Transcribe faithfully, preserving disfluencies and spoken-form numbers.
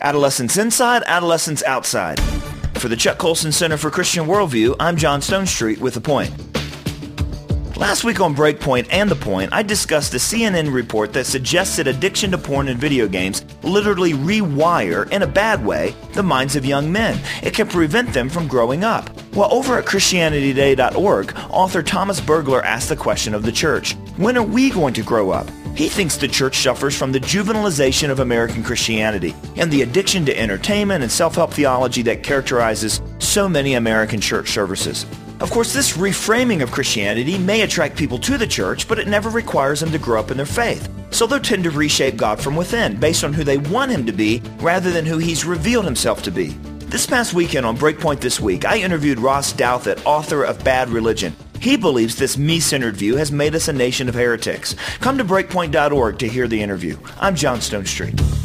Adolescence Inside, Adolescence Outside. For the Chuck Colson Center for Christian Worldview, I'm John Stonestreet with The Point. Last week on Breakpoint and The Point, I discussed a C N N report that suggests that addiction to porn and video games literally rewire, in a bad way, the minds of young men. It can prevent them from growing up. Well, over at Christianity Today dot org, author Thomas Bergler asked the question of the church: when are we going to grow up? He thinks the church suffers from the juvenilization of American Christianity and the addiction to entertainment and self-help theology that characterizes so many American church services. Of course, this reframing of Christianity may attract people to the church, but it never requires them to grow up in their faith. So they'll tend to reshape God from within, based on who they want him to be, rather than who he's revealed himself to be. This past weekend on Breakpoint This Week, I interviewed Ross Douthat, author of Bad Religion. He believes this me-centered view has made us a nation of heretics. Come to breakpoint dot org to hear the interview. I'm John Stonestreet.